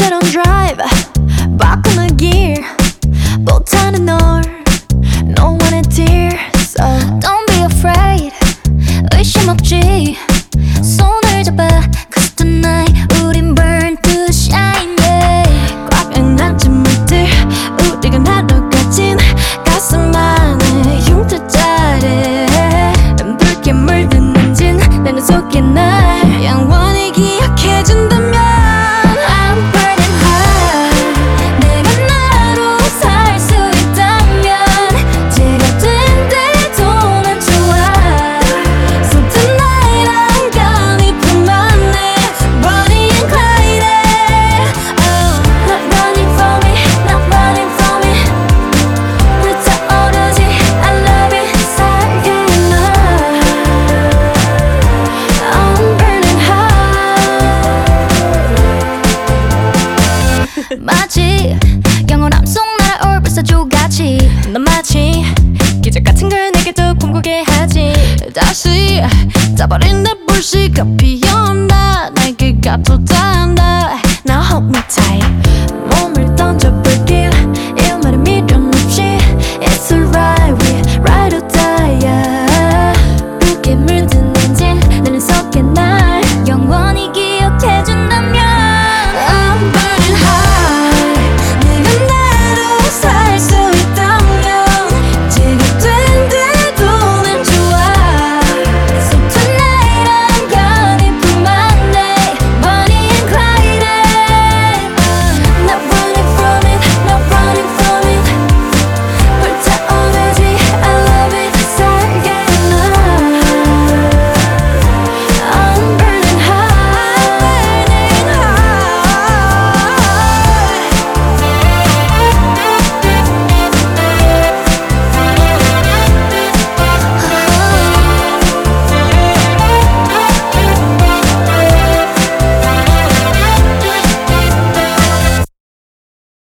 it on drive 바꾸는 길 못하는 널 No one had tears Don't be afraid 의심 없지 손을 잡아 Cause tonight 우린 burn to shine yeah. 꽉 안아준 물들 우리가 나눠 가진 가슴 안에 흉터자래 붉게 물든 엔진 내 눈 속에 날 영원히 기억해준다면 I'm burning high 내가 나로 살 수 있다면 제가 된대도 난 좋아 So tonight I'm gonna put my name Bonnie and Clyde Oh, not running for me, not running for me 불타오르지 I love it 살게 나 I'm burning high 마치 영원함 속 날아올 불사조같이 넌 마치 기적 같은 걸 내게 더 꿈꾸게 하지 다시 타버린 내 불씨가 피어나 내게 값도 다